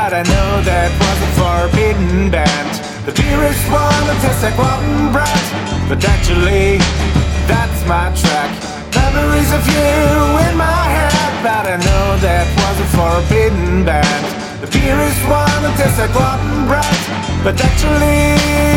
but I know that was a forbidden band. The purest one that tastes like rotten bread, but actually, that's my track. Memories of you in my head, but I know that was a forbidden band. The purest one that tastes like rotten bread, but actually